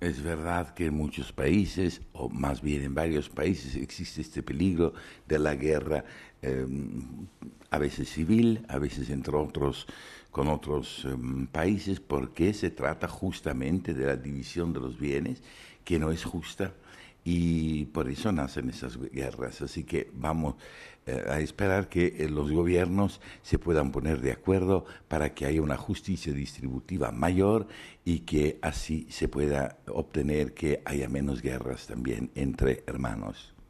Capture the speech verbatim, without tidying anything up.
Es verdad que en muchos países, o más bien en varios países, existe este peligro de la guerra, eh, a veces civil, a veces entre otros con otros eh, países, porque se trata justamente de la división de los bienes, que no es justa, y por eso nacen esas guerras. Así que vamos eh, a esperar que eh, los gobiernos se puedan poner de acuerdo para que haya una justicia distributiva mayor y que así se pueda obtener que haya menos guerras también entre hermanos.